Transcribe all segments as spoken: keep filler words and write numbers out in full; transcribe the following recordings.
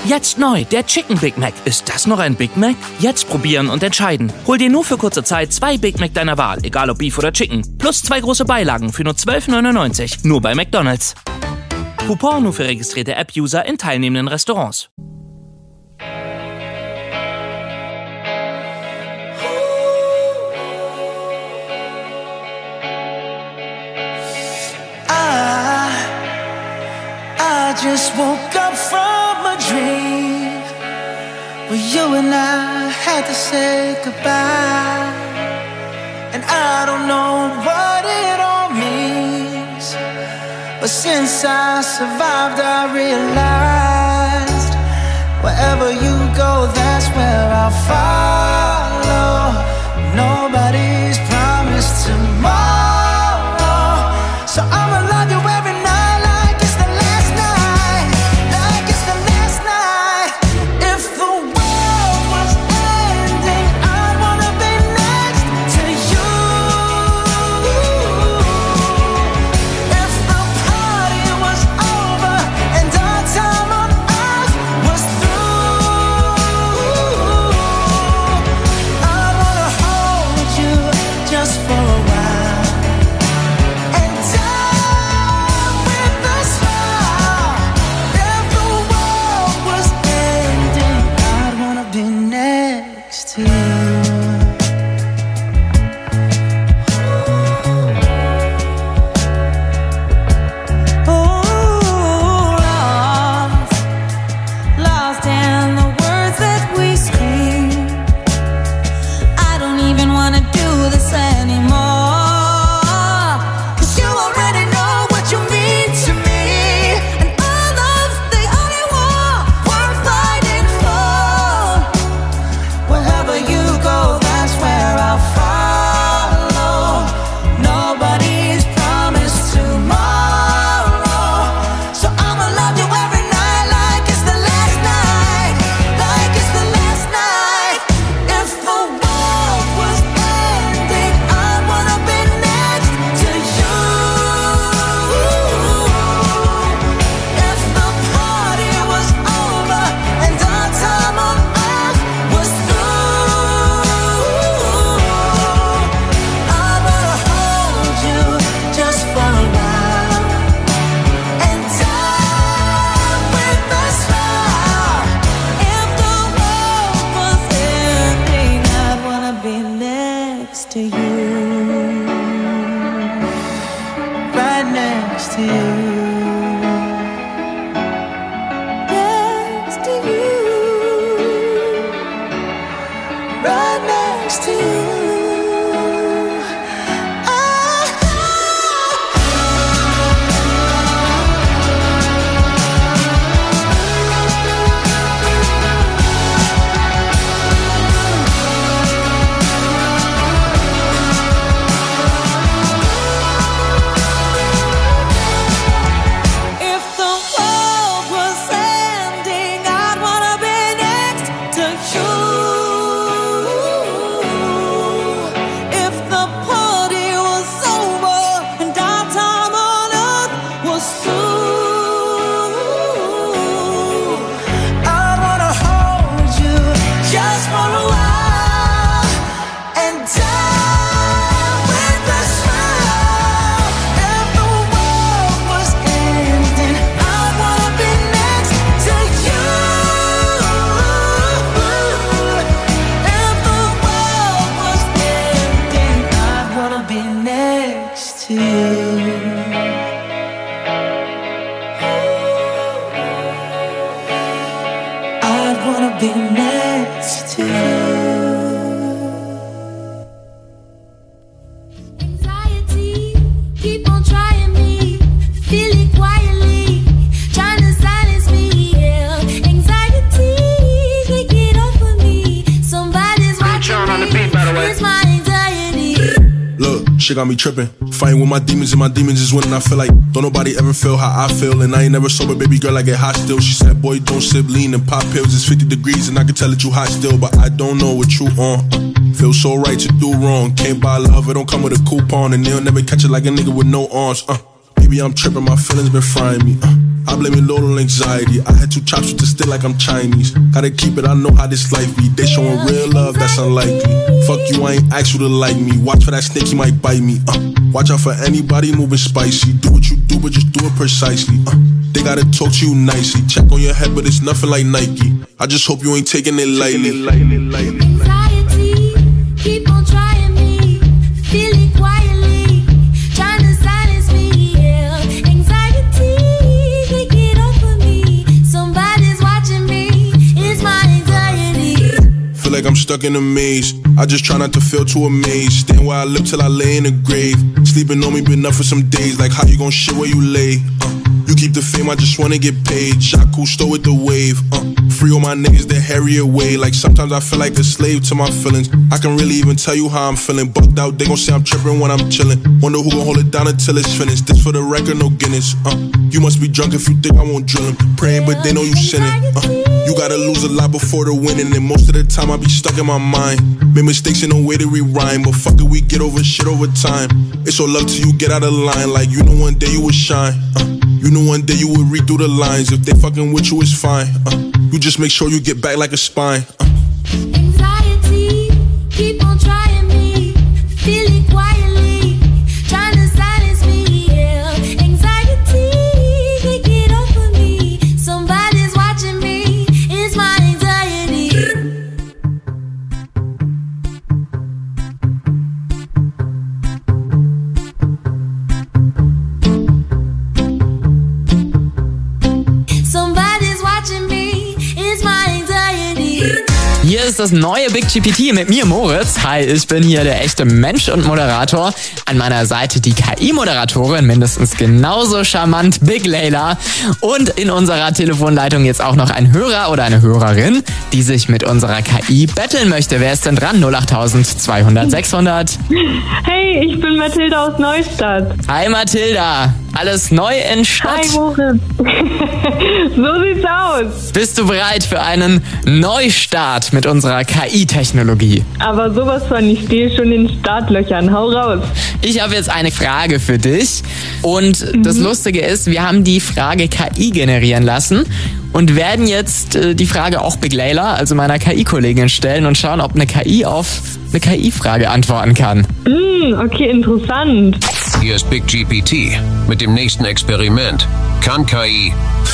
Jetzt neu, der Chicken Big Mac. Ist das noch ein Big Mac? Jetzt probieren und entscheiden. Hol dir nur für kurze Zeit zwei Big Mac deiner Wahl, egal ob Beef oder Chicken. Plus zwei große Beilagen für nur zwölf neunundneunzig. Nur bei McDonald's. Coupon nur für registrierte App-User in teilnehmenden Restaurants. I, I just woke up from a dream where you and I had to say goodbye. And I don't know what it all means, but since I survived I realized wherever you go, that's where I'll follow. Nobody's promised tomorrow, so I'ma love you every night like it's the last night, like it's the last night. If the world was ending, I'd wanna be next to you. If the party was over and our time on earth was through, I'd wanna hold you just for a while and die with a smile. If the world was ending, I'd wanna be next to you. Oh, lost, lost in the words that we scream. I don't even wanna do this anymore, 'cause you already know what you mean to me, and our love's the only war worth fighting for. Wherever you go, that's where I'll follow. Nobody's promised tomorrow, so I'ma love you every night like it's the last night, like it's the last night. If the world was ending, I'd wanna be next to you. If the party was over and our time on earth was through, I'd wanna hold you just for a while and die with a smile. If the world was ending, I'd wanna be next to you, right next to you, next to you, right next to you. Ah, if the world was ending, I'd wanna be next to you. If the party was over and our time on earth was through, I'd wanna hold you just for a while and die with a smile. If the world was ending, I'd wanna be next to you. If the world was ending, I'd wanna be next to you. I'd wanna be next to you. Anxiety, keep on trying me, feel it quietly, trying to silence me, yeah. Anxiety, take it off of me, somebody's watching me, it's my anxiety. Look, shit got me tripping. Fighting with my demons and my demons is winning. I feel like don't nobody ever feel how I feel. And I ain't never sober, baby girl, I get hot still. She said, boy, don't sip lean and pop pills. It's fifty degrees and I can tell that you hot still. But I don't know what you on. Feel so right to do wrong. Can't buy love, it don't come with a coupon. And they'll never catch it like a nigga with no arms. Uh, Maybe I'm tripping, my feelings been frying me. uh, I blame it all on anxiety. I had two chops with the stick like I'm Chinese. Gotta keep it, I know how this life be. They showing real love, that's unlikely. Fuck you, I ain't asked you to like me. Watch for that snake, he might bite me. Uh, watch out for anybody moving spicy. Do what you do, but just do it precisely. Uh, they gotta talk to you nicely. Check on your head, but it's nothing like Nike. I just hope you ain't taking it lightly. Anxiety, keep on trying me, feel it quietly, trying to silence me, yeah. Anxiety, take it off of me, somebody's watching me, it's my anxiety. Feel like I'm stuck in a maze. I just try not to feel too amazed. Staying where I live till I lay in a grave. Sleeping on me been up for some days. Like how you gon' shit where you lay? Uh, you keep the fame, I just wanna get paid. Shot Cousteau with the wave. Uh, free all my niggas that harry away. Like sometimes I feel like a slave to my feelings. I can really even tell you how I'm feeling. Bugged out, they gon' say I'm tripping when I'm chillin'. Wonder who gon' hold it down until it's finished. This for the record, no Guinness. Uh, you must be drunk if you think I won't drill 'em. Praying, but they know you sinning. Uh, you gotta lose a lot before the winning. And most of the time I be stuck in my mind. Made mistakes in no way to rewind. But fuck it, we get over shit over time. It's all love till you get out of line. Like you know one day you will shine. Uh, you know one day you will read through the lines. If they fucking with you, it's fine. Uh, you just make sure you get back like a spine. Uh. Anxiety, keep on trying me, feel it quietly, trying to silence me, yeah. Anxiety, take it off of me, somebody's watching me, it's my anxiety. Somebody's watching me, it's my anxiety. Hier ist das neue Big G P T mit mir, Moritz. Hi, ich bin hier der echte Mensch und Moderator. An meiner Seite die K I-Moderatorin, mindestens genauso charmant, Big Layla. Und in unserer Telefonleitung jetzt auch noch ein Hörer oder eine Hörerin, die sich mit unserer K I betteln möchte. Wer ist denn dran? null acht zweihundert sechshundert. Hey, ich bin Mathilda aus Neustadt. Hi Mathilda, alles neu in Stadt. Hi Moritz. So sieht's aus. Bist du bereit für einen Neustart mit unserer K I-Technologie? Aber sowas von, ich stehe schon in den Startlöchern. Hau raus. Ich habe jetzt eine Frage für dich und mhm. das Lustige ist, wir haben die Frage K I generieren lassen und werden jetzt äh, die Frage auch Big Layla, also meiner K I-Kollegin, stellen und schauen, ob eine K I auf eine K I-Frage antworten kann. Mm, okay, interessant. Hier ist Big G P T mit dem nächsten Experiment. Kann K I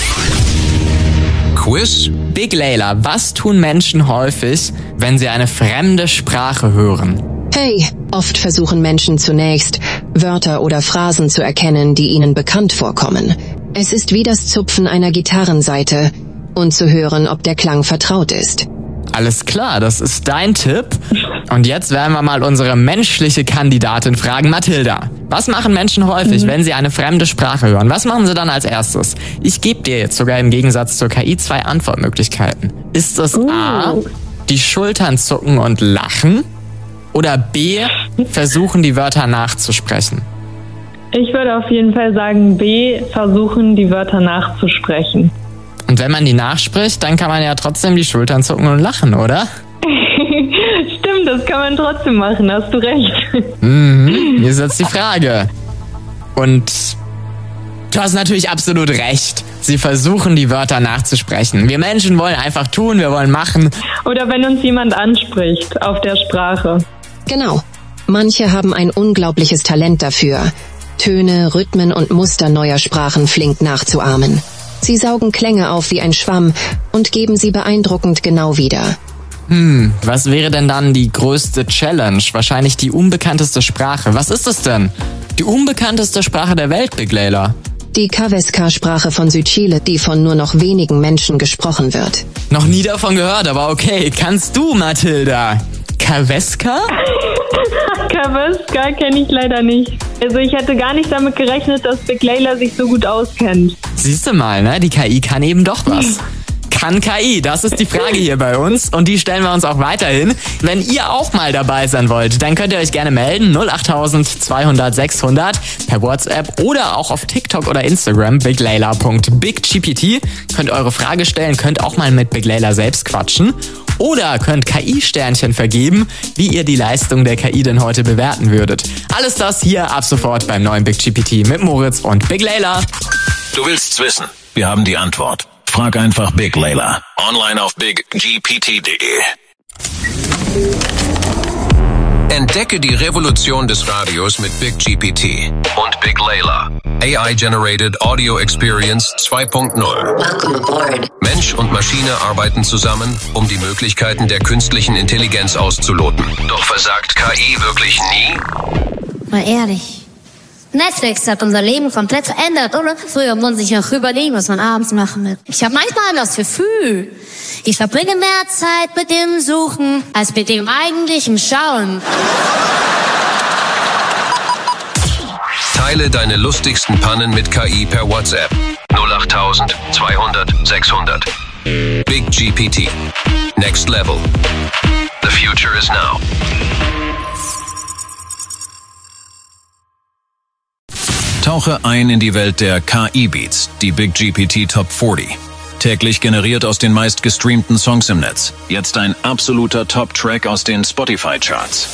Quiz? Big Layla, was tun Menschen häufig, wenn sie eine fremde Sprache hören? Hey, oft versuchen Menschen zunächst, Wörter oder Phrasen zu erkennen, die ihnen bekannt vorkommen. Es ist wie das Zupfen einer Gitarrensaite und zu hören, ob der Klang vertraut ist. Alles klar, das ist dein Tipp. Und jetzt werden wir mal unsere menschliche Kandidatin fragen. Mathilda, was machen Menschen häufig, mhm. wenn sie eine fremde Sprache hören? Was machen sie dann als erstes? Ich gebe dir jetzt sogar im Gegensatz zur K I zwei Antwortmöglichkeiten. Ist es uh. A, die Schultern zucken und lachen? Oder B, versuchen die Wörter nachzusprechen? Ich würde auf jeden Fall sagen B, versuchen die Wörter nachzusprechen. Und wenn man die nachspricht, dann kann man ja trotzdem die Schultern zucken und lachen, oder? Stimmt, das kann man trotzdem machen, hast du recht. Mhm, hier ist jetzt die Frage. Und du hast natürlich absolut recht. Sie versuchen, die Wörter nachzusprechen. Wir Menschen wollen einfach tun, wir wollen machen. Oder wenn uns jemand anspricht auf der Sprache. Genau. Manche haben ein unglaubliches Talent dafür, Töne, Rhythmen und Muster neuer Sprachen flink nachzuahmen. Sie saugen Klänge auf wie ein Schwamm und geben sie beeindruckend genau wieder. Hm, was wäre denn dann die größte Challenge? Wahrscheinlich die unbekannteste Sprache. Was ist es denn? Die unbekannteste Sprache der Welt, Big Layla? Die Kaveska-Sprache von Südchile, die von nur noch wenigen Menschen gesprochen wird. Noch nie davon gehört, aber okay. Kannst du, Mathilda? Kaveska? Kaveska kenne ich leider nicht. Also ich hätte gar nicht damit gerechnet, dass Big Layla sich so gut auskennt. Siehst du mal, ne? Die K I kann eben doch was. Kann K I? Das ist die Frage hier bei uns und die stellen wir uns auch weiterhin. Wenn ihr auch mal dabei sein wollt, dann könnt ihr euch gerne melden. null acht zweihundert sechshundert per WhatsApp oder auch auf TikTok oder Instagram big layla punkt big g p t. Könnt eure Frage stellen, könnt auch mal mit Big Layla selbst quatschen. Oder könnt K I-Sternchen vergeben, wie ihr die Leistung der K I denn heute bewerten würdet. Alles das hier ab sofort beim neuen Big G P T mit Moritz und Big Layla. Du willst's wissen. Wir haben die Antwort. Frag einfach Big Layla. Online auf big g p t punkt d e. Entdecke die Revolution des Radios mit Big G P T und Big Layla. A I-Generated Audio Experience zwei Punkt null. Welcome aboard. Mensch und Maschine arbeiten zusammen, um die Möglichkeiten der künstlichen Intelligenz auszuloten. Doch versagt K I wirklich nie? Mal ehrlich. Netflix hat unser Leben komplett verändert, oder? Früher muss ich noch überlegen, was man abends machen will. Ich habe manchmal das Gefühl, ich verbringe mehr Zeit mit dem Suchen, als mit dem eigentlichen Schauen. Teile deine lustigsten Pannen mit K I per WhatsApp. null acht zweihundert sechshundert. Big G P T. Next level. The future is now. Tauche ein in die Welt der K I-Beats, die Big G P T Top vierzig. Täglich generiert aus den meist gestreamten Songs im Netz. Jetzt ein absoluter Top-Track aus den Spotify-Charts.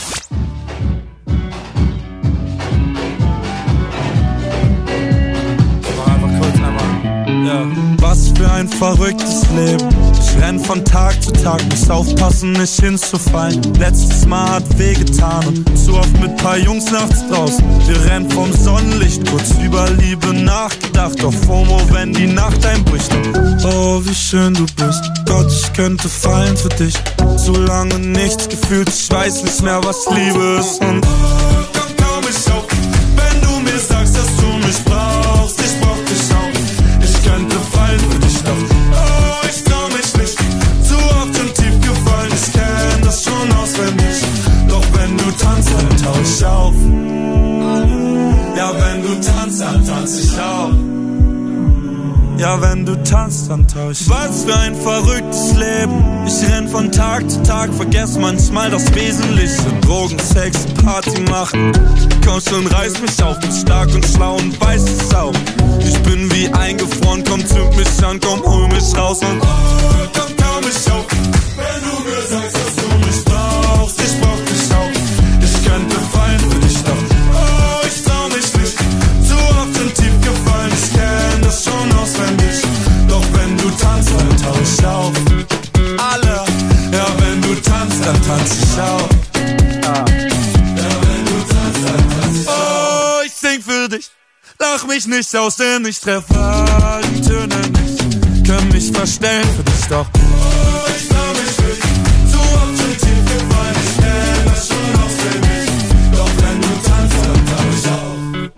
Ja. Was für ein verrücktes Leben. Ich renn von Tag zu Tag, muss aufpassen, nicht hinzufallen. Letztes Mal hat wehgetan und zu oft mit paar Jungs nachts draußen. Wir rennen vom Sonnenlicht, kurz über Liebe nachgedacht. Auf FOMO, wenn die Nacht einbricht. Oh, wie schön du bist. Gott, ich könnte fallen für dich. Zu lange nichts gefühlt, ich weiß nicht mehr, was Liebe ist. Und oh, komm, komm ich auf, wenn du mir sagst, dass du mich brauchst. Ich brauch dich auch. Ich könnte fallen für dich, doch oh, ich trau mich nicht. Zu oft schon tief gefallen, ich kenn das schon auswendig. Doch wenn du tanzt, dann tauch ich auf. Ja, wenn du tanzt, dann tanz ich auf. Ja, wenn du tanzt, dann tauch ich. Was für ein verrücktes Leben. Ich renn von Tag zu Tag, vergess manchmal das Wesentliche. Drogen, Sex, Party machen. Komm schon, reiß mich auf, bin stark und schlau und weiß es auch. Ich bin wie eingefroren, komm, zünd mich an, komm, hol mich raus und oh, komm, komm mich auf. Wenn du mir sagst, dass du mich brauchst, ich brauch dich auch. Ich könnte fallen für dich, doch oh, ich trau mich nicht. Zu oft schon tief gefallen, ich kenn das schon auswendig. Doch wenn du tanzt, dann tauch ich auf. Alle, ja, wenn du tanzt, dann tanz ich auf. Ja, wenn du tanzt, dann tanz ich auf. Oh, ich sing für dich. Lach mich nicht aus, denn ich treffe all die Töne nicht. Können mich verstellen für dich, doch oh, ich trau mich nicht. Zu oft schon tief gefallen, ich kenn das schon auswendig. Doch wenn du tanzt, dann tauch ich auf.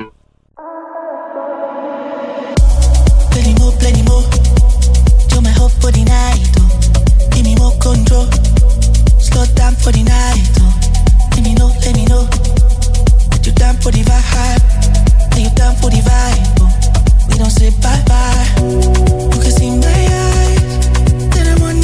Plenty more, plenty more. Do my hope for the night, oh. Give me more control. Slow down for the night, oh. Let me know, let me know. That you down for the vibe. Are you down for the vibe? Oh, we don't say bye bye. You can see my eyes that I'm on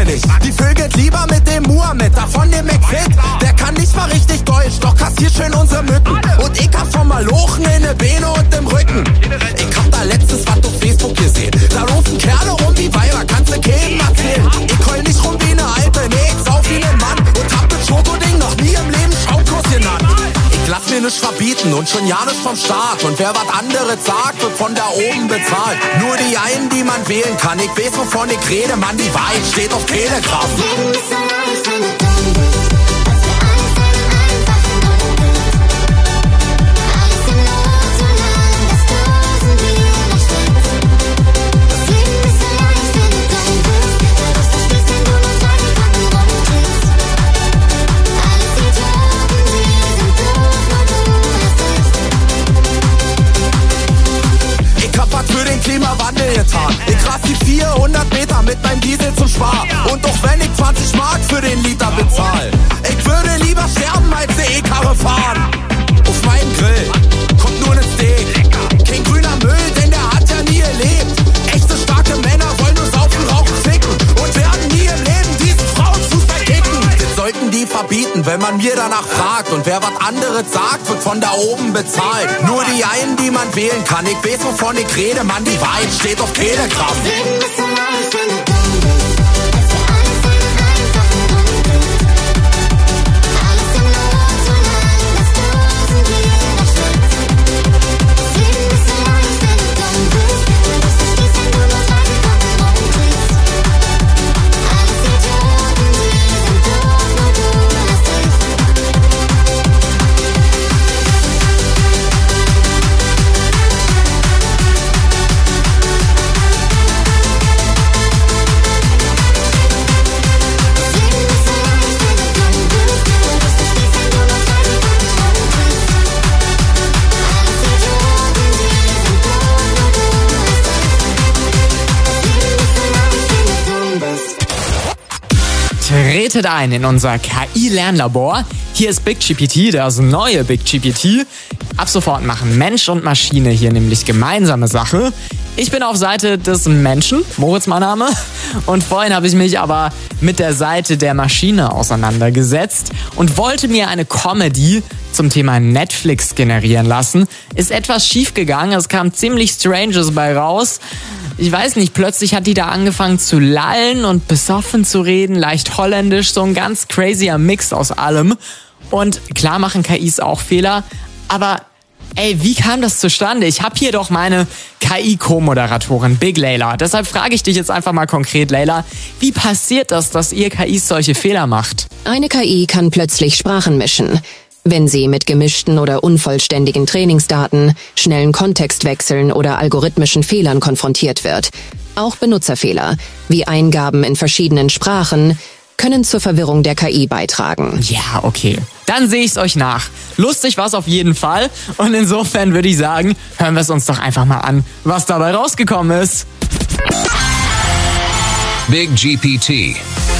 mir nicht. Die vögelt lieber mit dem Muhammad, da von dem McFit. Der kann nicht mal richtig Deutsch, doch kassiert schön unsere Mücken. Und ich hab schon mal Lochen in der Beine und im Rücken. Ich hab da letztens was auf Facebook gesehen. Da rufen Kerle rum wie Weiber, kannst du keinem erzählen. Ich heul nicht rum wie ne Alte, nee, ich sauf wie ne Mann. Und hab das Schokoding noch nie im Leben Schaumkuss genannt. Ich lass mir nichts verbieten und schon ja nicht vom Staat. Und wer was anderes sagt, wird von da oben bezahlt. Nur die einen, die man wählen kann. Ich weiß, wovon ich rede, Mann, die Wahrheit steht auf Telegram. Für den Klimawandel getan. Ich rass die vierhundert Meter mit meinem Diesel zum Spar. Und auch wenn ich zwanzig Mark für den Liter bezahl, ich würde lieber sterben als eine E-Karre fahren. Auf meinem Grill kommt nur ne Steak. Kein grüner Müll, denn der hat ja nie gelebt. Echte starke Männer wollen nur saufen, rauchen, ficken und werden nie im Leben diesen Frauenfußball kicken. Das sollten die verbieten, wenn man mir danach fragt. Und wer was anderes sagt, wird von da oben bezahlt. Nur die einen, die man wählen kann. Ich weiß, wovon ich rede, Mann, die Wahrheit steht auf Telegram. Tretet ein in unser K I-Lernlabor. Hier ist Big G P T, das neue Big G P T. Ab sofort machen Mensch und Maschine hier nämlich gemeinsame Sache. Ich bin auf Seite des Menschen, Moritz mein Name. Und vorhin habe ich mich aber mit der Seite der Maschine auseinandergesetzt und wollte mir eine Comedy zum Thema Netflix generieren lassen. Ist etwas schief gegangen, es kam ziemlich Stranges bei raus. Ich weiß nicht, plötzlich hat die da angefangen zu lallen und besoffen zu reden, leicht holländisch, so ein ganz crazyer Mix aus allem. Und klar machen K Is auch Fehler, aber ey, wie kam das zustande? Ich habe hier doch meine K I-Co-Moderatorin Big Layla. Deshalb frage ich dich jetzt einfach mal konkret, Layla, wie passiert das, dass ihr K Is solche Fehler macht? Eine K I kann plötzlich Sprachen mischen. Wenn sie mit gemischten oder unvollständigen Trainingsdaten, schnellen Kontextwechseln oder algorithmischen Fehlern konfrontiert wird. Auch Benutzerfehler, wie Eingaben in verschiedenen Sprachen, können zur Verwirrung der K I beitragen. Ja, okay. Dann sehe ich's euch nach. Lustig war's auf jeden Fall. Und insofern würde ich sagen, hören wir es uns doch einfach mal an, was dabei rausgekommen ist. Big G P T.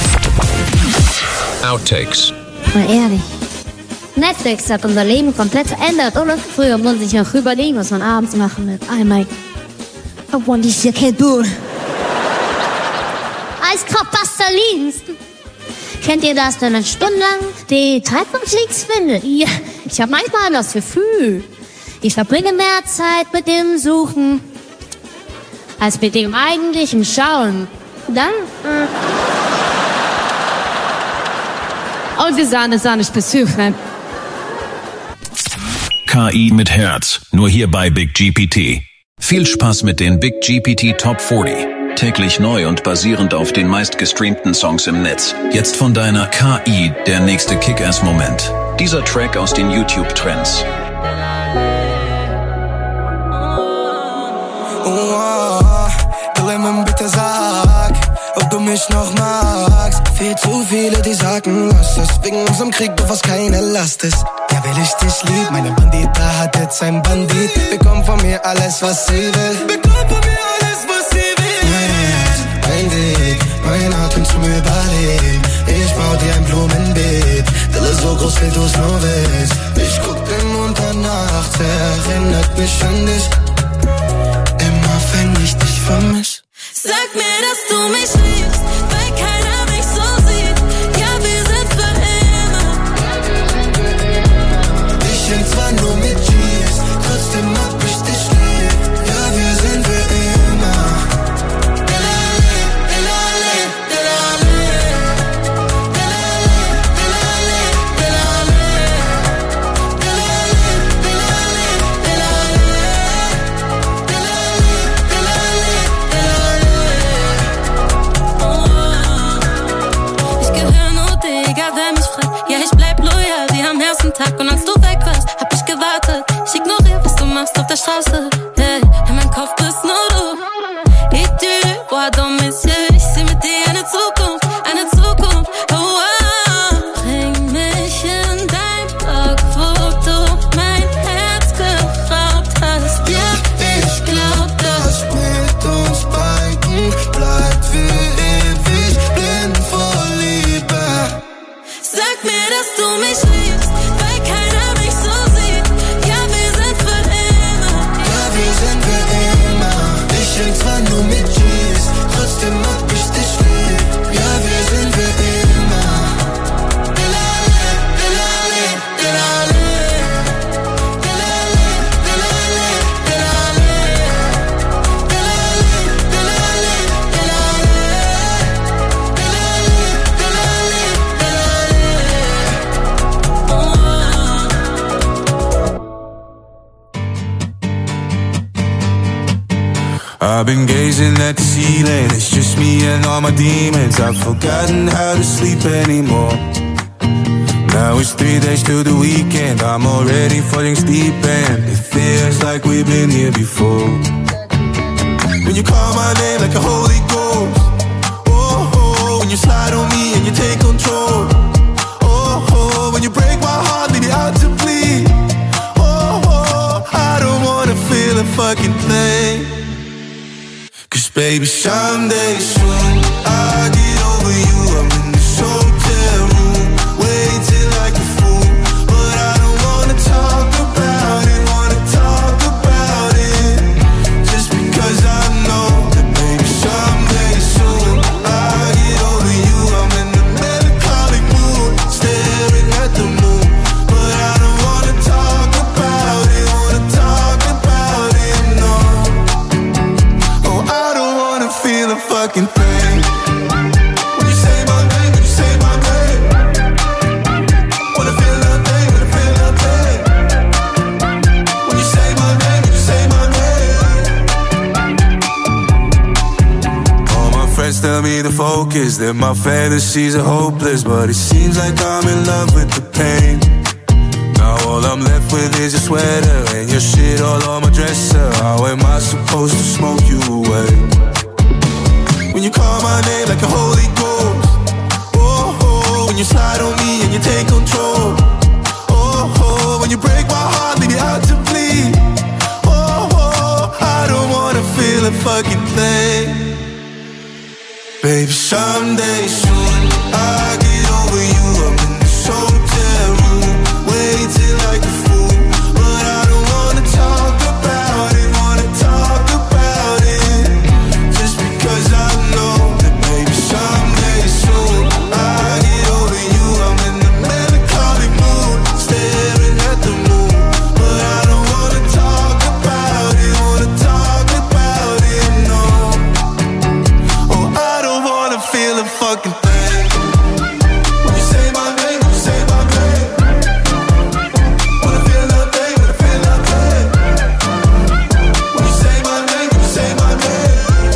Outtakes. Mal ehrlich. Netflix hat unser Leben komplett verändert, oder? Früher musste ich noch überlegen, was man abends machen wird. I might. I want this kid dude. Eiskalt Pastelins. Kennt ihr das, wenn man stundenlang die Treibhauslinks findet? Ja, ich habe manchmal das Gefühl, ich verbringe mehr Zeit mit dem Suchen als mit dem eigentlichen Schauen. Dann, äh Und die Sahne, Sahne, Spezüchen. K I mit Herz, nur hier bei Big G P T. Viel Spaß mit den Big G P T Top vierzig. Täglich neu und basierend auf den meistgestreamten Songs im Netz. Jetzt von deiner K I der nächste Kick-Ass-Moment. Dieser Track aus den YouTube-Trends. Oh, Glimmen, bitte sag, ob du mich noch magst. Viel zu viele, die sagen, lass es. Wegen unserem Krieg, doch was keine Last ist. Ja, will ich dich lieb, meine Bandita hat jetzt ein Bandit. Bekommt von mir alles, was sie will. Bekommt von mir alles, was sie will. Mein Herz, mein Weg, mein Atem zum Überleben. Ich bau dir ein Blumenbeet. Dille so groß, wie du's nur willst. Ich guck den Mond an nachts, erinnert mich an dich. Immer wenn ich dich vermiss. Sag mir, dass du mich liebst, weil keiner mich jeden Tag und als du weg warst, hab ich gewartet. Ich ignoriere, was du machst auf der Straße. Hey, in meinem Kopf bist nur du. Et tu vois dans mes yeux, ich seh mit dir eine Zukunft, eine Zukunft. Oh, oh. Bring mich in dein Blog, wo du mein Herz geraubt hast. Ja, ich glaub, das mit uns beiden bleibt für ewig blind vor Liebe. Sag mir, dass du mich liebst, weil keiner mich so sieht. Ja, wir sind für immer. Ja, wir sind für immer. Ich häng zwar nur mit G's, trotzdem hab ich dich lieb. Ja, wir sind für immer. Delale, delale, delale. Delale, delale, delale. Delale, delale, delale. I've been gazing at the ceiling, it's just me and all my demons. I've forgotten how to sleep anymore. Now it's three days till the weekend, I'm already falling asleep and it feels like we've been here before. When you call my name like a holy ghost, oh, oh, when you slide on me and you take control, oh, oh, when you break my heart, leave me out to bleed, oh, oh, I don't wanna feel a fucking thing. Cause baby, someday soon I'll get over you. I'm in this hotel room, waiting like a fool, but I don't wanna talk about it, wanna talk about it, just because I know that baby, someday soon I'll get over you. I'm in the melancholic mood, staring at the moon, but I don't wanna talk about it, wanna talk about it, no. Oh, I don't wanna feel a fucking thing. When you say my name, when you say my name, wanna feel nothing, wanna feel nothing. When you say my name, when you say my name. All my friends tell me to focus, that my fantasies are hopeless, but it seems like I'm in love with the pain. Now all I'm left with is your sweater and your shit all on my dresser. How am I supposed to smoke you away? When you call my name like a holy ghost, oh, oh, when you slide on me and you take control, oh, oh, when you break my heart, leave me out to bleed, oh, oh, I don't wanna feel a fucking thing. Baby, someday soon I'll get over you. I'm in this hotel room, waiting like a fool, but I don't wanna talk about it, wanna talk about it, just because I know that baby, someday soon I'll get over you. I'm in the melancholic mood, staring at the moon, but I don't wanna talk about it, wanna talk about it, no. Oh, I don't wanna feel a fucking thing. When you say my name, when you say my name, wanna feel nothing, wanna feel nothing. When you say my name, when you say my name.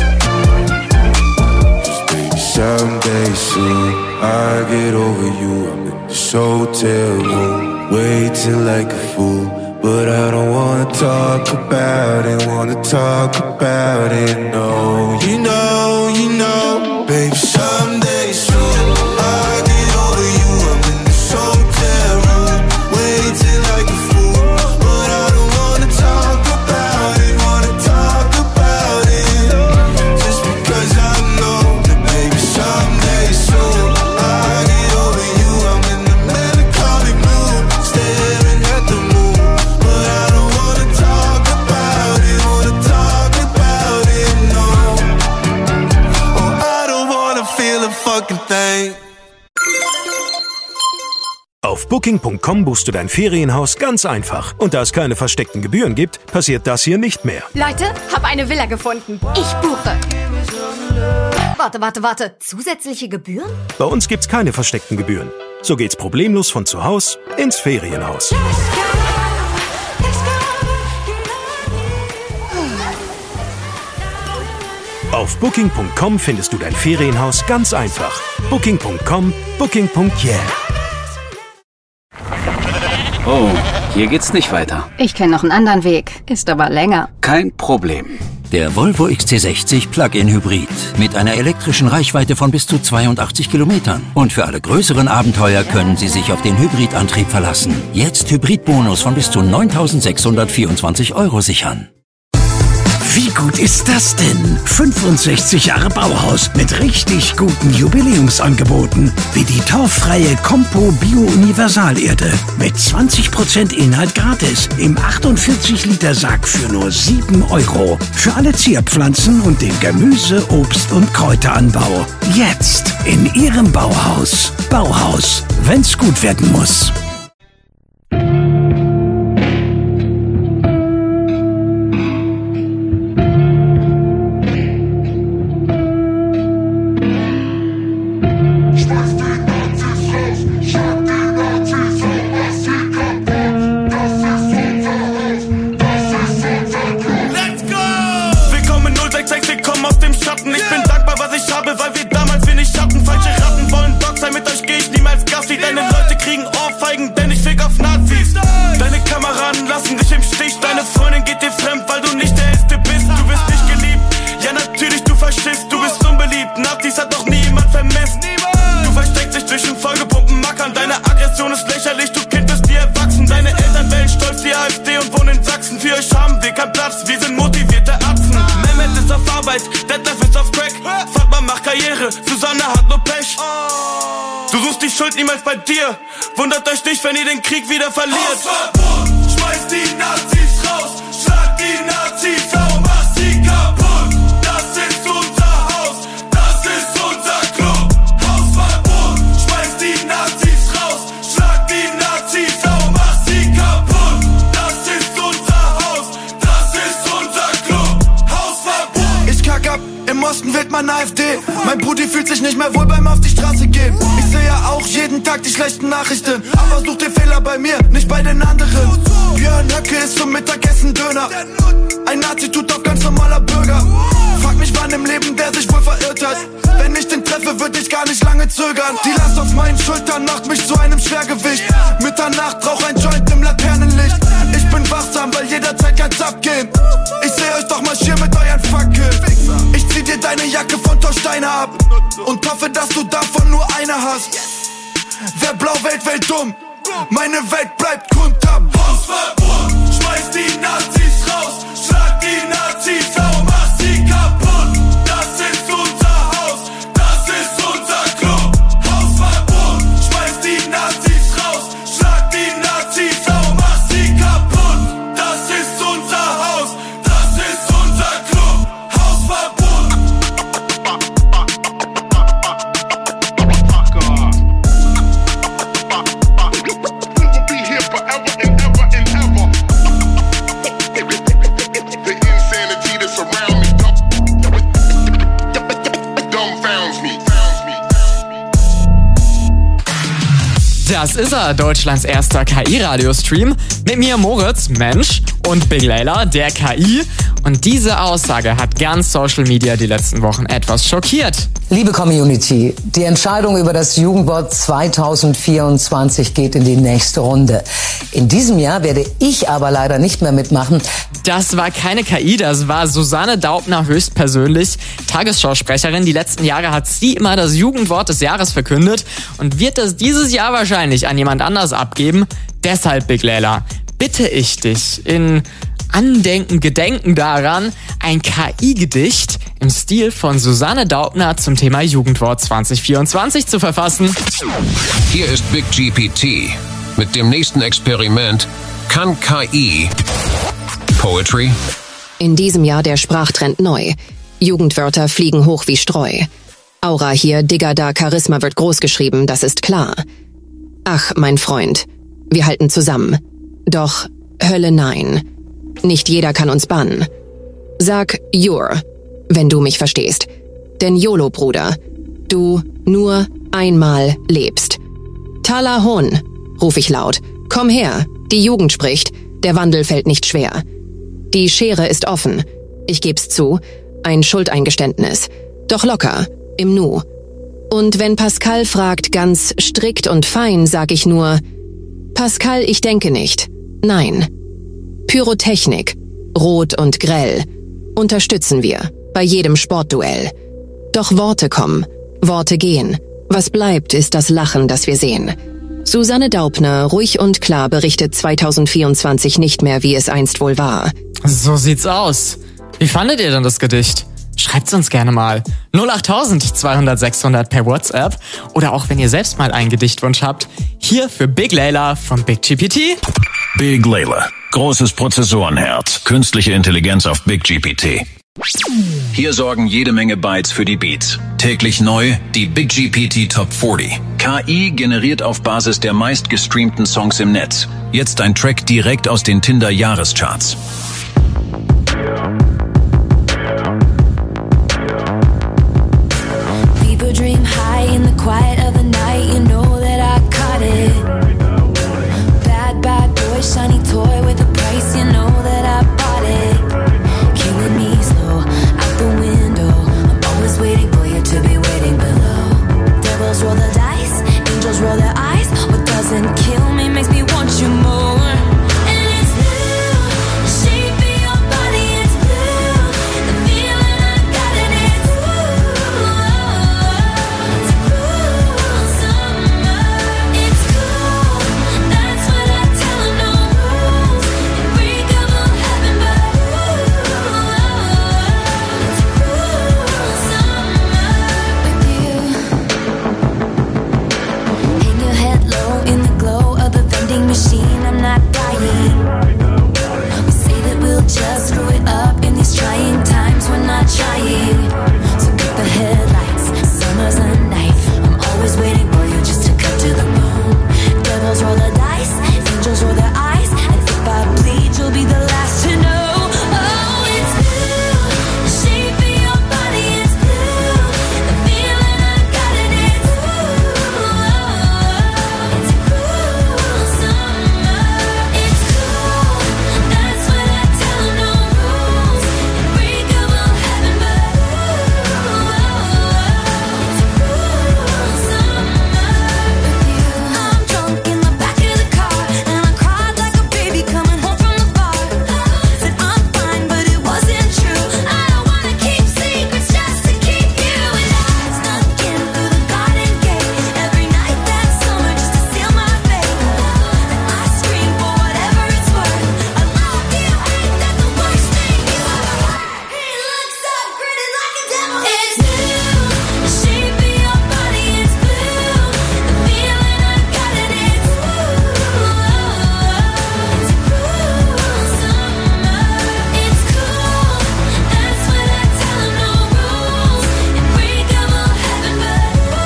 Just baby, someday soon I'll get over you. I'm in this hotel room, waiting like a fool, but I don't wanna talk about it, wanna talk about it, no. You know, you know, baby, someday soon I'll get over you. I'm in this hotel room, waiting like a fool, but I don't wanna talk about it, wanna talk about it, just because I know that baby, someday soon I'll get over you. I'm in the melancholic mood, staring at the moon, but I don't wanna talk about it, wanna talk about it, no. Oh, I don't wanna feel a fucking thing. Auf Booking Punkt com buchst du dein Ferienhaus ganz einfach. Und da es keine versteckten Gebühren gibt, passiert das hier nicht mehr. Leute, hab eine Villa gefunden. Ich buche. Warte, warte, warte. Zusätzliche Gebühren? Bei uns gibt's keine versteckten Gebühren. So geht's problemlos von zu Haus ins Ferienhaus. Auf Booking Punkt com findest du dein Ferienhaus ganz einfach. Booking Punkt com, Booking Punkt yeah. Oh, hier geht's nicht weiter. Ich kenne noch einen anderen Weg, ist aber länger. Kein Problem. Der Volvo X C sechzig Plug-in Hybrid mit einer elektrischen Reichweite von bis zu zweiundachtzig Kilometern. Und für alle größeren Abenteuer können Sie sich auf den Hybridantrieb verlassen. Jetzt Hybridbonus von bis zu neuntausendsechshundertvierundzwanzig Euro sichern. Wie gut ist das denn? fünfundsechzig Jahre Bauhaus mit richtig guten Jubiläumsangeboten. Wie die torffreie Compo Bio Universalerde. Mit zwanzig Prozent Inhalt gratis. Im achtundvierzig Liter Sack für nur sieben Euro. Für alle Zierpflanzen und den Gemüse-, Obst- und Kräuteranbau. Jetzt in Ihrem Bauhaus. Bauhaus, wenn's gut werden muss. Niemals bei dir. Wundert euch nicht, wenn ihr den Krieg wieder verliert. Hausverbot, schmeißt die Nazis raus, schlag die Nazis auf, mach sie kaputt. Das ist unser Haus, das ist unser Club. Hausverbot, schmeißt die Nazis raus, schlag die Nazis auf, mach sie kaputt. Das ist unser Haus, das ist unser Club. Hausverbot. Ich kack ab, im Osten wählt man A f D. Mein Brudi fühlt sich nicht mehr wohl beim auf die Straße gehen. Ich sehe ja auch jeden Tag die schlechten Nachrichten. Aber such den Fehler bei mir, nicht bei den anderen. Björn Höcke ist zum Mittagessen Döner. Ein Nazi tut auf ganz normaler Bürger. Frag mich, wann im Leben der sich wohl verirrt hat. Wenn ich den treffe, würde ich gar nicht lange zögern. Die Last auf meinen Schultern macht mich zu einem Schwergewicht. Mitternacht rauch ein Joint im Laternenlicht. Ich bin wachsam, weil jederzeit kann's abgehen. Ich seh euch doch marschieren mit euren Fackeln. Ich zieh dir deine Jacke von Torsteiner ab und hoffe, dass du davon nur eine hast. Wer blau wählt, wählt dumm. Meine Welt bleibt kunterbunt. Hausverbot, schmeißt die Nazis raus, schlag die Nazis auf, mach sie kaputt. Das ist unser Haus, das ist unser Club. Hausverbot, schmeißt die Nazis raus, schlag die Nazis auf, mach sie kaputt. Das ist unser Haus, das ist unser Club. Hausverbot. Das ist er, Deutschlands erster K I-Radiostream. Mit mir Moritz, Mensch, und Big Layla, der K I. Und diese Aussage hat ganz Social Media die letzten Wochen etwas schockiert. Liebe Community, die Entscheidung über das Jugendwort zweitausendvierundzwanzig geht in die nächste Runde. In diesem Jahr werde ich aber leider nicht mehr mitmachen. Das war keine K I, das war Susanne Daubner höchstpersönlich, Tagesschausprecherin. Die letzten Jahre hat sie immer das Jugendwort des Jahres verkündet und wird das dieses Jahr wahrscheinlich an jemand anders abgeben. Deshalb, Big Layla, bitte ich dich in Andenken, Gedenken daran, ein K I-Gedicht im Stil von Susanne Daubner zum Thema Jugendwort zwanzig vierundzwanzig zu verfassen. Hier ist Big G P T mit dem nächsten Experiment. Kann K I Poetry? In diesem Jahr der Sprachtrend neu. Jugendwörter fliegen hoch wie Streu. Aura hier, Digger da, Charisma wird großgeschrieben, das ist klar. Ach, mein Freund, wir halten zusammen. Doch Hölle nein. Nicht jeder kann uns bannen. Sag Your, wenn du mich verstehst. Denn YOLO, Bruder, du nur einmal lebst. Talahon, ruf ich laut. Komm her, die Jugend spricht, der Wandel fällt nicht schwer. Die Schere ist offen, ich geb's zu, ein Schuldeingeständnis. Doch locker, im Nu. Und wenn Pascal fragt, ganz strikt und fein, sag ich nur, Pascal, ich denke nicht. Nein. Pyrotechnik. Rot und grell. Unterstützen wir. Bei jedem Sportduell. Doch Worte kommen. Worte gehen. Was bleibt, ist das Lachen, das wir sehen. Susanne Daubner, ruhig und klar, berichtet zwanzig vierundzwanzig nicht mehr, wie es einst wohl war. So sieht's aus. Wie fandet ihr denn das Gedicht? Schreibt's uns gerne mal. null acht zweihundert sechshundert per WhatsApp. Oder auch wenn ihr selbst mal einen Gedichtwunsch habt. Hier für Big Layla von Big G P T. Big Layla. Großes Prozessorenherz. Künstliche Intelligenz auf Big G P T. Hier sorgen jede Menge Bytes für die Beats. Täglich neu die Big G P T Top vierzig. K I generiert auf Basis der meistgestreamten Songs im Netz. Jetzt ein Track direkt aus den Tinder-Jahrescharts. People dream high in the quiet of the night. You know that I caught it. Bad, bad boy, shiny toy with a price. You know that I bought it. Killing me slow, out the window. I'm always waiting for you to be waiting below. Devils roll the dice, angels roll their eyes. What doesn't kill me makes me want you more. And it's blue, the shape of your body is blue. The feeling I got in it, it's a cruel summer. It's cool, that's what I tell 'em, no rules. Unbreakable heaven, but it's a cruel summer with you. Hang your head low in the glow of the vending machine. I'm not dying. We say that we'll just screw it up in these trying times. We're not trying. So get the headlights. Summer's a knife. I'm always waiting for you just to cut to the bone. Devils roll the dice. Angels roll their eyes. And if I bleed, you'll be the last to know. Oh, it's blue. The shape of your body is blue. The feeling I got in it, it's a cruel summer. It's cool, that's what I tell 'em, no rules. Unbreakable heaven, but it's a cruel summer with you. I'm drunk in the back of the car, and I cried like a baby coming home from the bar. Said I'm fine, but it wasn't true. I don't wanna keep secrets just to keep you. And I snuck in through the garden gate every night that summer just to seal my fate. And I scream for whatever it's worth. I love you, ain't that the worst thing you ever heard? He looks so gritty like a devil. It's blue, the shape of your body is blue. The feeling I got in it, it's a cruel summer. It's cool, that's what I tell 'em, no rules. Unbreakable heaven, but it's a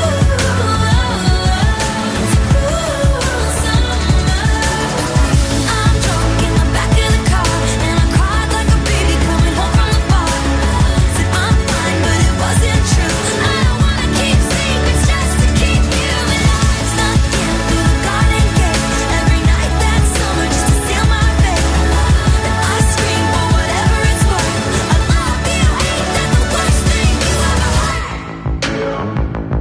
cruel summer. I'm drunk in the back of the car, and I cried like a baby coming home from the bar. Said I'm fine, but it wasn't true. I don't wanna keep secrets just to keep you. And I snuck in through the garden gate every night that summer just to seal my fate. And I scream for whatever it's worth. I love you, ain't that the worst thing you ever heard?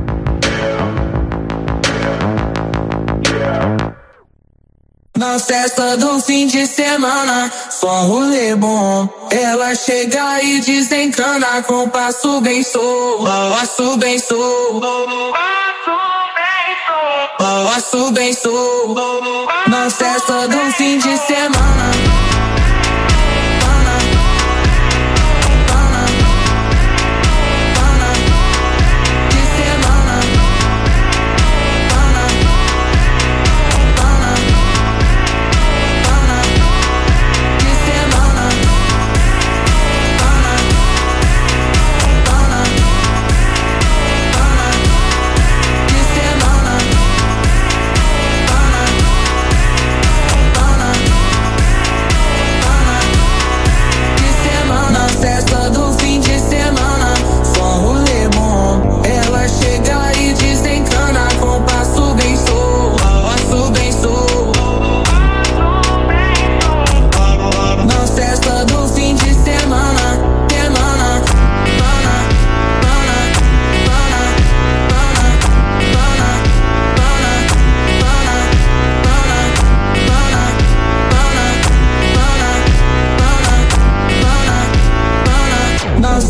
Na festa do fim de semana, só rolê bom. Ela chega e desencana com passo bem solto, passo bem solto, passo bem solto. Na festa do fim de semana.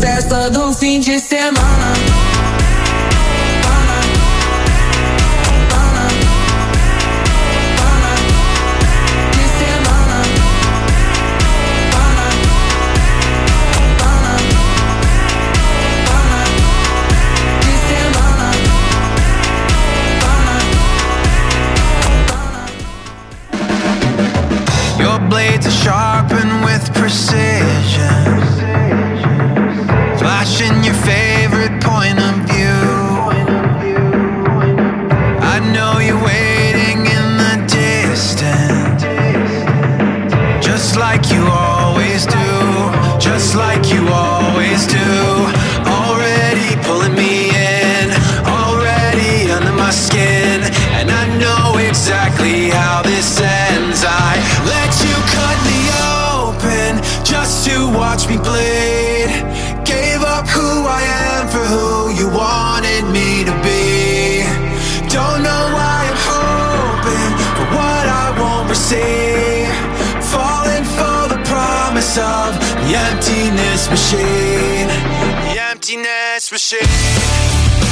festa do fim de semana. Your blades are sharpened with precision, flashing your favorite point of view. I know you're waiting in the distance, just like you always do, just like you always do. Already pulling me in, already under my skin, and I know exactly how this ends. I let you cut me open just to watch me bleed. Gave up who I am for who you wanted me to be. Don't know why I'm hoping for what I won't receive. Falling for the promise of the emptiness machine. The emptiness machine.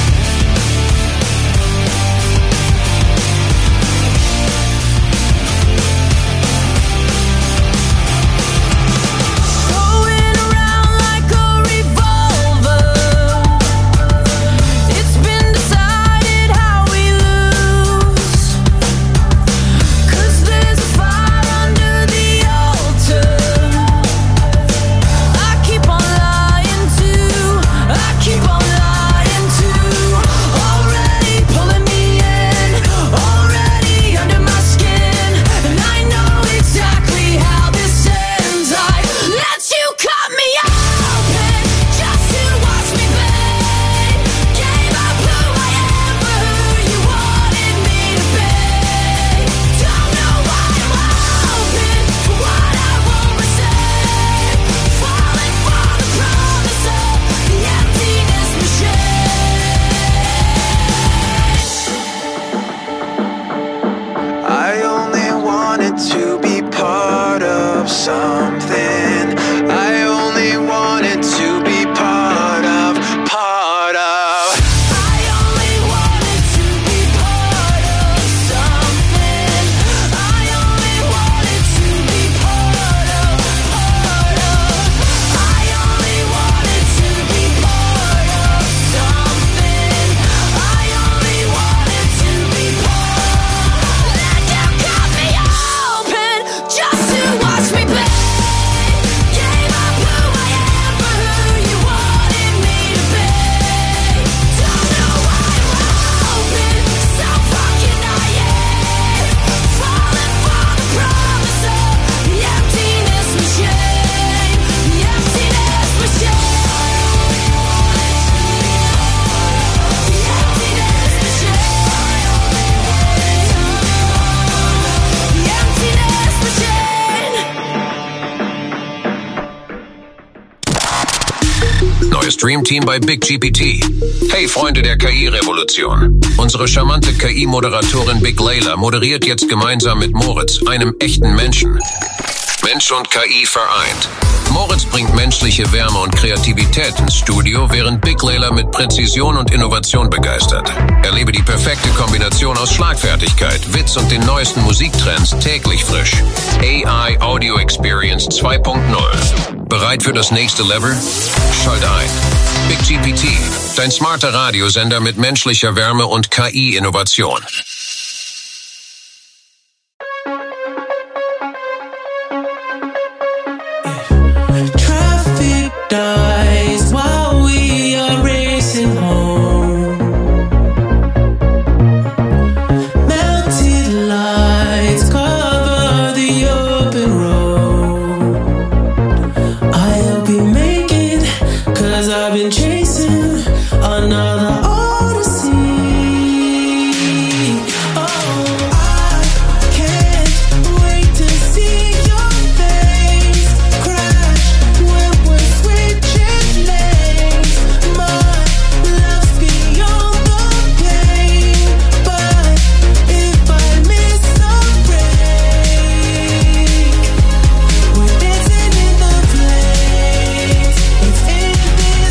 Dream Team bei Big G P T. Hey Freunde der K I-Revolution. Unsere charmante K I-Moderatorin Big Layla moderiert jetzt gemeinsam mit Moritz, einem echten Menschen. Mensch und K I vereint. Moritz bringt menschliche Wärme und Kreativität ins Studio, während Big Layla mit Präzision und Innovation begeistert. Erlebe die perfekte Kombination aus Schlagfertigkeit, Witz und den neuesten Musiktrends täglich frisch. A I Audio Experience zwei Punkt null. Bereit für das nächste Level? Schalt ein. Big G P T, dein smarter Radiosender mit menschlicher Wärme und K I-Innovation. Dies while we are racing home. Melted lights cover the open road. I hope you make it, 'cause I've been chasing another odyssey. Oh, I can't wait to see your face crash when we're switching lanes. My love's beyond the pain, but if I miss the break, we're dancing in the flames. It's in this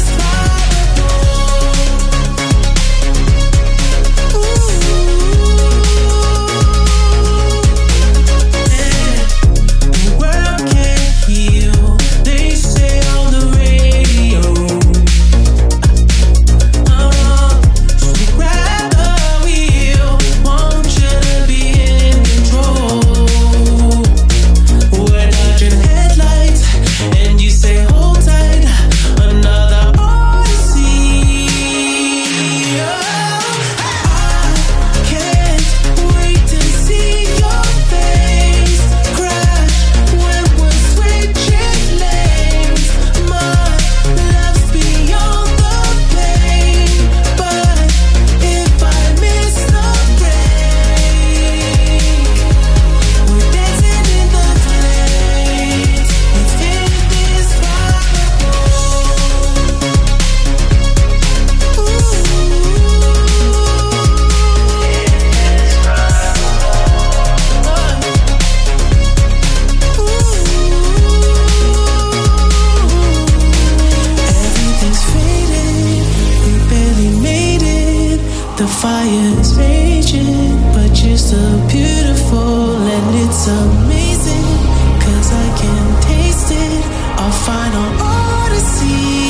fire's raging, but you're so beautiful and it's amazing. Cause I can taste it, our final odyssey.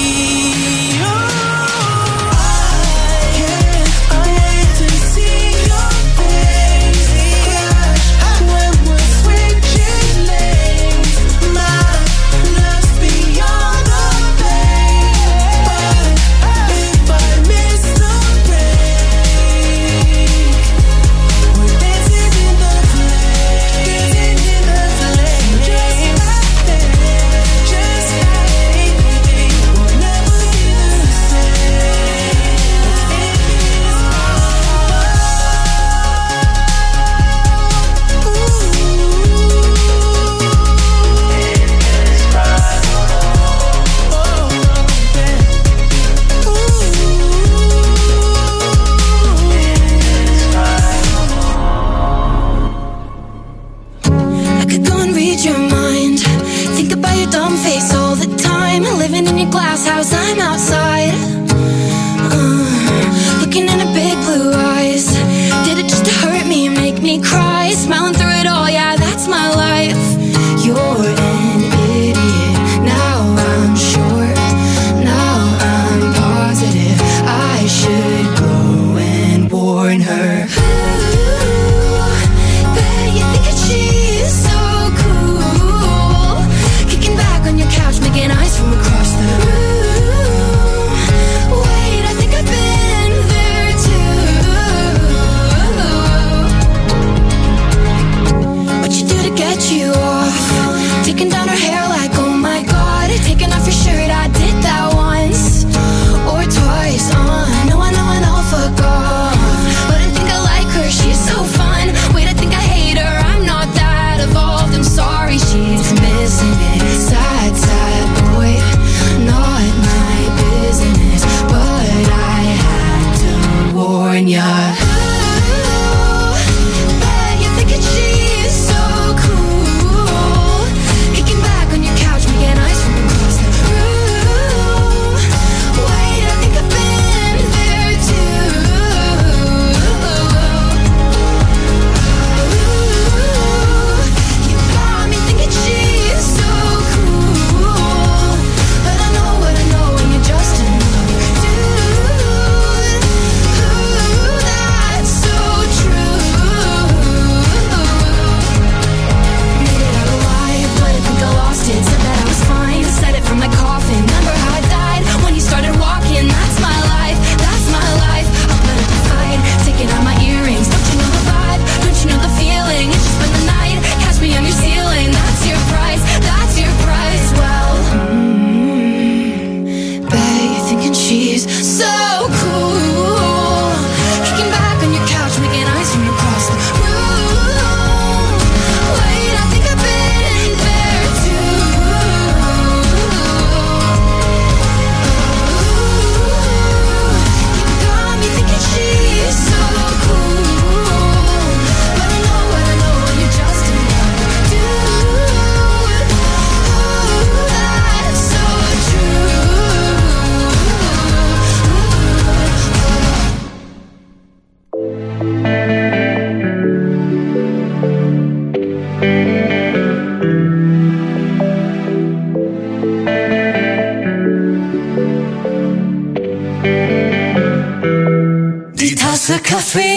Kaffee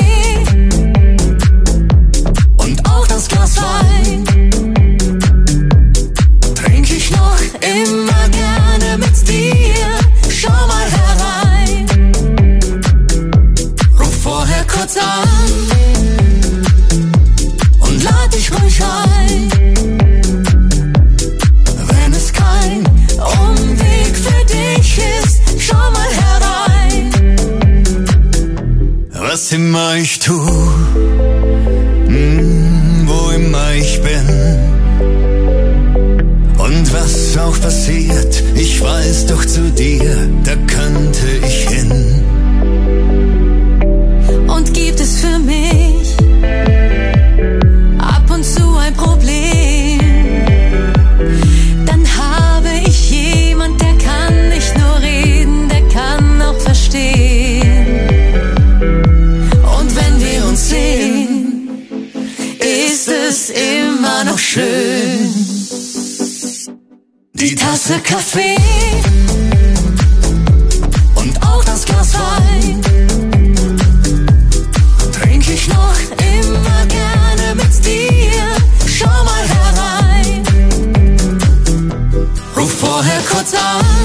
und auch das Glas Wein trink ich noch immer gerne mit dir. Schau mal herein, ruf vorher kurz an und lad dich ruhig ein. Wenn es kein Umweg für dich ist, schau mal herein. Was immer ich tu, mm, wo immer ich bin und was auch passiert, ich weiß doch zu dir, da könnte ich hin. Und gibt es für mich ab und zu ein Problem, dann habe ich jemand, der kann nicht nur reden, der kann auch verstehen. Tasse Kaffee und auch das Glas Wein trink ich noch immer gerne mit dir. Schau mal herein, ruf vorher kurz an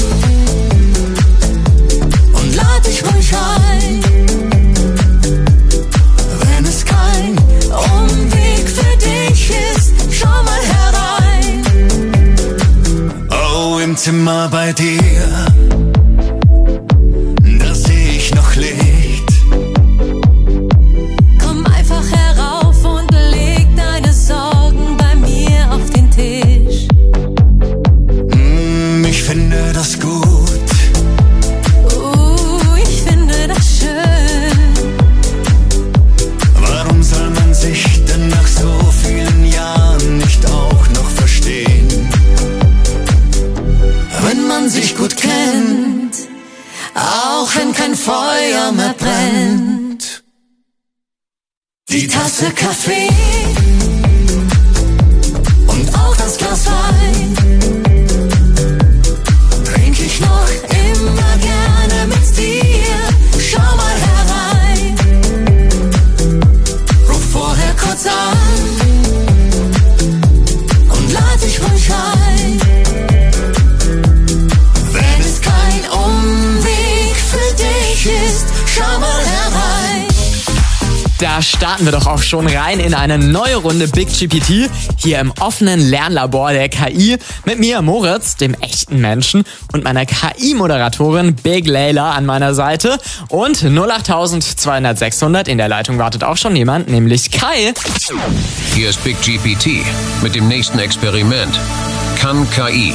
und lad dich ruhig ein. Wenn es kein Umweg für dich ist, schau mal herein. Oh, im Zimmer bei dir, da seh ich noch Licht. Komm einfach herauf und leg deine Sorgen bei mir auf den Tisch. Mm, ich finde das gut. Uh, ich finde das schön. Warum soll man sich denn nach so vielen Jahren nicht auch noch verstehen? Wenn man sich gut kennt, auch wenn kein Feuer mehr brennt. Die Tasse Kaffee und auch das Glas Wein trink ich noch immer gerne mit dir. Schau mal herein, ruf vorher kurz an und lad dich ruhig ein. Wenn es kein Umweg für dich ist, schau mal herein. Da starten wir doch auch schon rein in eine neue Runde Big G P T hier im offenen Lernlabor der K I mit mir, Moritz, dem echten Menschen, und meiner K I-Moderatorin Big Layla an meiner Seite und null acht zweihundert sechshundert. In der Leitung wartet auch schon jemand, nämlich Kai. Hier ist Big G P T mit dem nächsten Experiment. Kann K I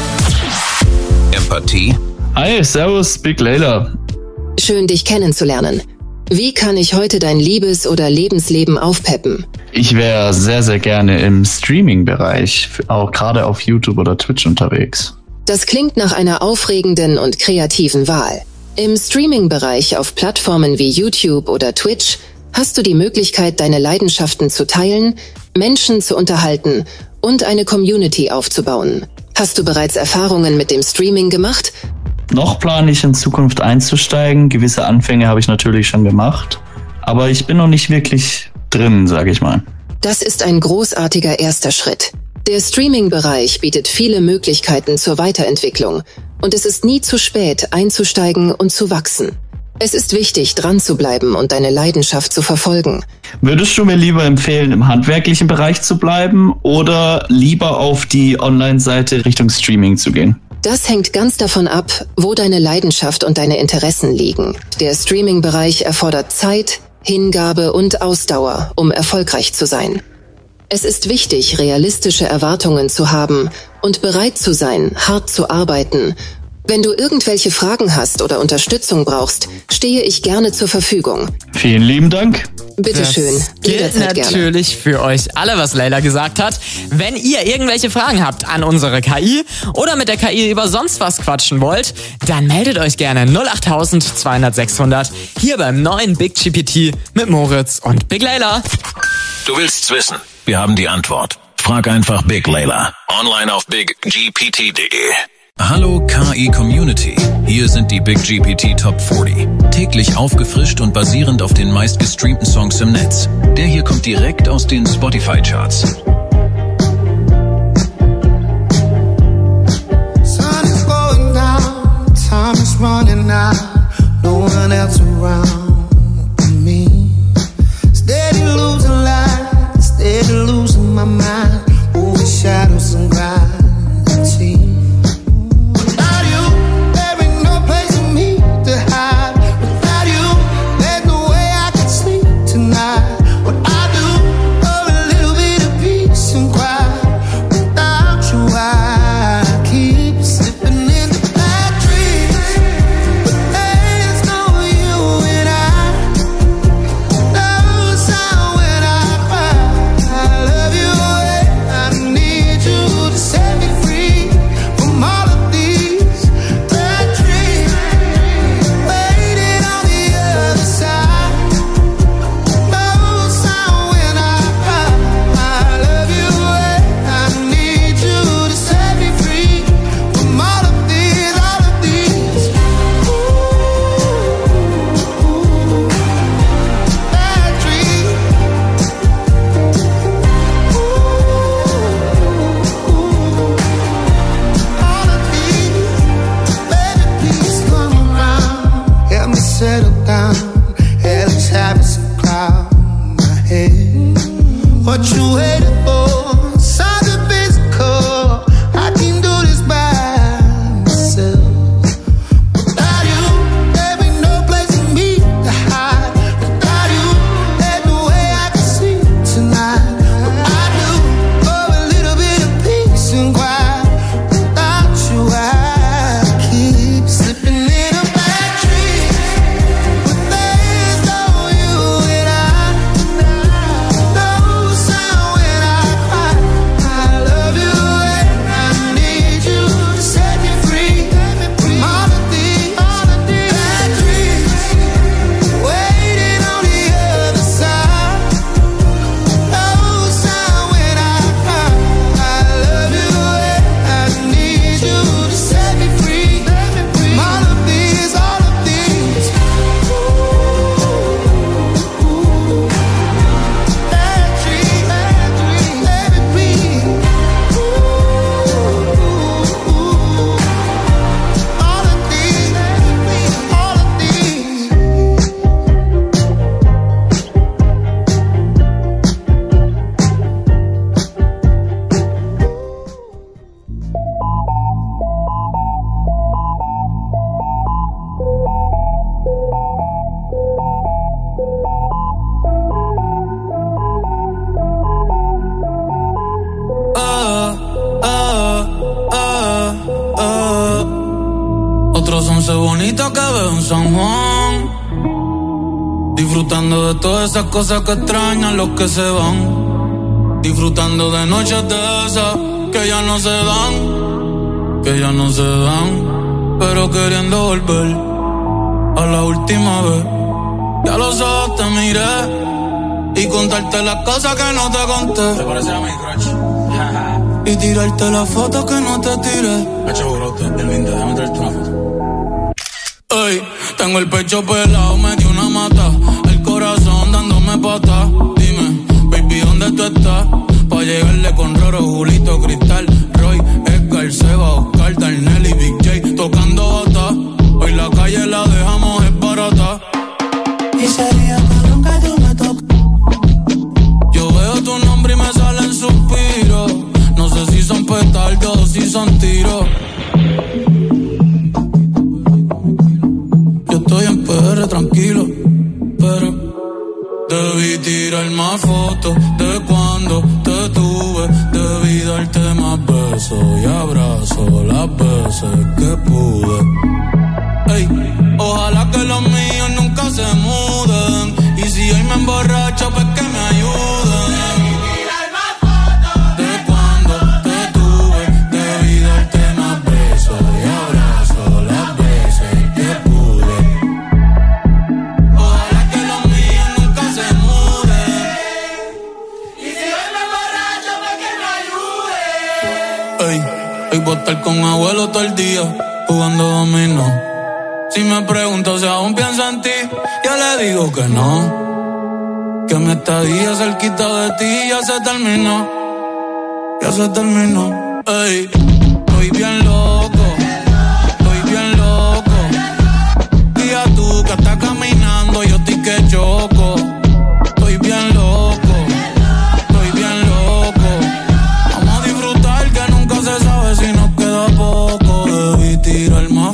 Empathie? Hi, servus, Big Layla. Schön, dich kennenzulernen. Wie kann ich heute dein Liebes- oder Lebensleben aufpeppen? Ich wäre sehr, sehr gerne im Streaming-Bereich, auch gerade auf YouTube oder Twitch unterwegs. Das klingt nach einer aufregenden und kreativen Wahl. Im Streaming-Bereich auf Plattformen wie YouTube oder Twitch hast du die Möglichkeit, deine Leidenschaften zu teilen, Menschen zu unterhalten und eine Community aufzubauen. Hast du bereits Erfahrungen mit dem Streaming gemacht? Noch plane ich in Zukunft einzusteigen. Gewisse Anfänge habe ich natürlich schon gemacht. Aber ich bin noch nicht wirklich drin, sage ich mal. Das ist ein großartiger erster Schritt. Der Streaming-Bereich bietet viele Möglichkeiten zur Weiterentwicklung. Und es ist nie zu spät, einzusteigen und zu wachsen. Es ist wichtig, dran zu bleiben und deine Leidenschaft zu verfolgen. Würdest du mir lieber empfehlen, im handwerklichen Bereich zu bleiben oder lieber auf die Online-Seite Richtung Streaming zu gehen? Das hängt ganz davon ab, wo deine Leidenschaft und deine Interessen liegen. Der Streaming-Bereich erfordert Zeit, Hingabe und Ausdauer, um erfolgreich zu sein. Es ist wichtig, realistische Erwartungen zu haben und bereit zu sein, hart zu arbeiten. Wenn du irgendwelche Fragen hast oder Unterstützung brauchst, stehe ich gerne zur Verfügung. Vielen lieben Dank. Bitteschön, jederzeit gerne. Natürlich für euch alle, was Layla gesagt hat. Wenn ihr irgendwelche Fragen habt an unsere K I oder mit der K I über sonst was quatschen wollt, dann meldet euch gerne null acht zweihundert sechshundert hier beim neuen Big G P T mit Moritz und Big Layla. Du willst's wissen? Wir haben die Antwort. Frag einfach Big Layla. Online auf big g p t punkt d e. Hallo K I-Community, hier sind die Big G P T Top vierzig. Täglich aufgefrischt und basierend auf den meistgestreamten Songs im Netz. Der hier kommt direkt aus den Spotify-Charts. Sun is going down, time is running out, no one else around me. Steady losing light, steady losing my mind, over shadows and gravity. When I bonita que veo en San Juan. Disfrutando de todas esas cosas que extrañan los que se van. Disfrutando de noches de esas que ya no se dan, que ya no se dan, pero queriendo volver a la última vez. Ya los ojos te miré y contarte las cosas que no te conté. Te parece a mi crush. Y tirarte las fotos que no te tiré. Hacho brote, el lindo, déjame traerte una foto. Ey, tengo el pecho pelado, me dio una mata. El corazón dándome pata. Dime, baby, ¿dónde tú estás? Pa' llegarle con Roro, Julito, Cristal, Roy, Edgar, Seba, Oscar, Darnell y Big J tocando bata. Hoy la calle la dejamos es barata. Y sería que nunca tú me tocas. Yo veo tu nombre y me salen suspiros. No sé si son petardos o si son tiros. Yo estoy en P R tranquilo, pero debí tirar más fotos de cuando te tuve. Debí darte más besos y abrazos las veces que pude. Ey, ojalá que los míos nunca se muden. Y si hoy me emborracho, pues que me ayuden. De cuando te tuve, debí darte más besos y abrazos las veces que pude. Ojalá que los míos nunca se muden. Y si hoy me emborracho, pues que me ayuden. Ey, hoy voy a estar con abuelo todo el día jugando dominó. Si me pregunto si aún pienso en ti, yo le digo que no. Que mi estadía cerquita de ti ya se terminó. Ya se terminó. Ey, estoy bien loco. Estoy bien loco. Día tú que estás caminando, yo estoy que choco. Estoy bien loco. Estoy bien loco. Vamos a disfrutar que nunca se sabe si nos queda poco. Debí tirar más.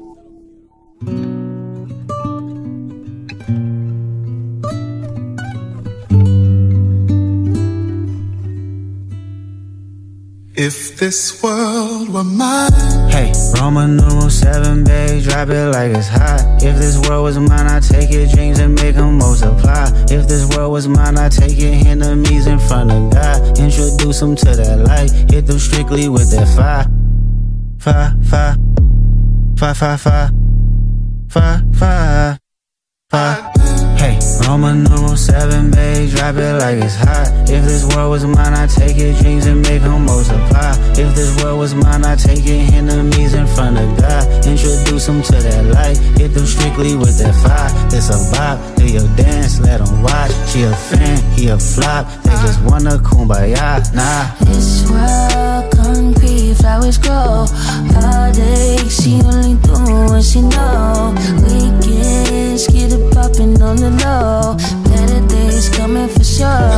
If this world were mine. Hey, Roman numeral seven, babe, drop it like it's hot. If this world was mine, I'd take your dreams and make them multiply. If this world was mine, I'd take your enemies in front of God. Introduce them to that light, hit them strictly with that fire. Fire, fire, fire, fire, fire, fire, fire, fire. Hey, Roman numeral seven, babe, drop it like it's hot. If this world was mine, I'd take your dreams and make them multiply. If this world was mine, I'd take your enemies in front of God. Introduce them to that light, hit them strictly with that fire. This a bop, do your dance, let them watch. She a fan, he a flop, they just wanna kumbaya, nah. This world concrete, flowers grow. All day, she only do what she know. Weekends, get it poppin' on the low. Better days coming for sure.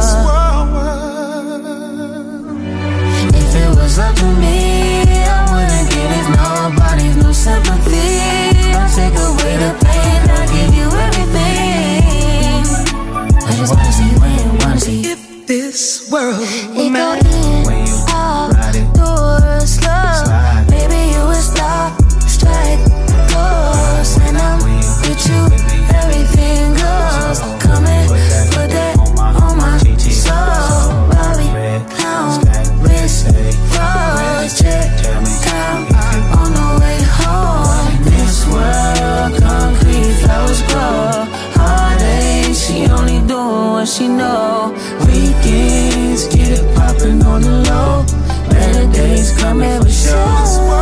If it was up to me, I wouldn't give it nobody's no sympathy. I'll take away the pain, I'll give you everything. I just wanna see, win, wanna see. If this world were It go mine. in, out, doors, slow. Baby, you a star, strike, course. And I'm with you, everything goes. Come and put that on my soul. Bobby, clown, wrist, froze, check, time on the way home. This world, concrete, flowers grow. Hard days, she only doing what she know. Weekends, get it poppin' on the low. Better days coming for sure.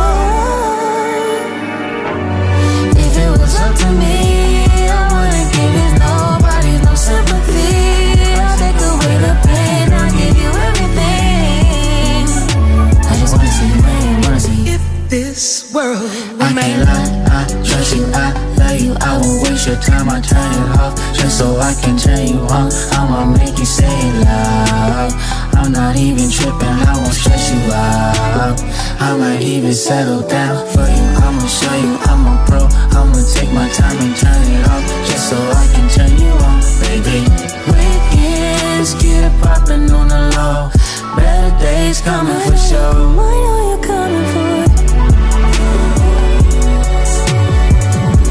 If it was up to me, I wouldn't give it nobody's no sympathy. I'll take away the pain, I'll give you everything. I just wanna see, man, wanna see. If this world were I can't lie, I trust you, I love you. I won't waste your time, I turn it off just so I can turn you on. I'ma make you say it loud. I'm not even tripping, I won't stress you out. I might even settle down for you. I'ma show you I'm a pro. I'ma take my time and turn it off just so I can turn you on, baby. Weekends, get it poppin' on the low. Better days coming for sure. I know you're coming for it.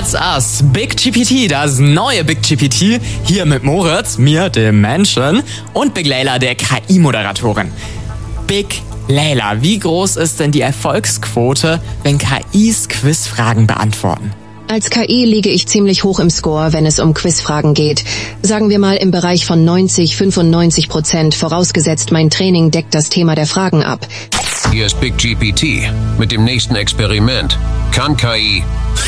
That's Us, Big G P T, das neue Big G P T, hier mit Moritz, mir, dem Menschen, und Big Layla, der K I-Moderatorin. Big Layla, wie groß ist denn die Erfolgsquote, wenn K Is Quizfragen beantworten? Als K I liege ich ziemlich hoch im Score, wenn es um Quizfragen geht. Sagen wir mal im Bereich von neunzig, fünfundneunzig Prozent, vorausgesetzt mein Training deckt das Thema der Fragen ab. Hier ist Big G P T mit dem nächsten Experiment. Kann K I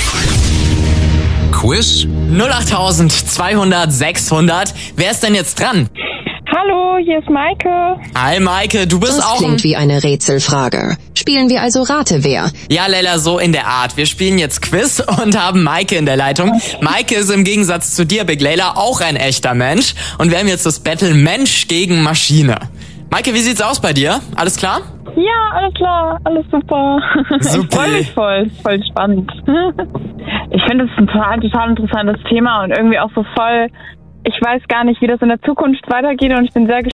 Quiz? null acht zweihundert sechshundert. Wer ist denn jetzt dran? Hallo, hier ist Maike. Hi Maike, du bist das auch... Das klingt wie eine Rätselfrage. Spielen wir also Rate wer? Ja, Layla, so in der Art. Wir spielen jetzt Quiz und haben Maike in der Leitung. Maike ist im Gegensatz zu dir, Big Layla, auch ein echter Mensch. Und wir haben jetzt das Battle Mensch gegen Maschine. Maike, wie sieht's aus bei dir? Alles klar? Ja, alles klar, alles super. Super. Ich freue mich voll, voll spannend. Ich finde, es ist ein total, total interessantes Thema und irgendwie auch so voll, ich weiß gar nicht, wie das in der Zukunft weitergeht und ich bin sehr gespannt.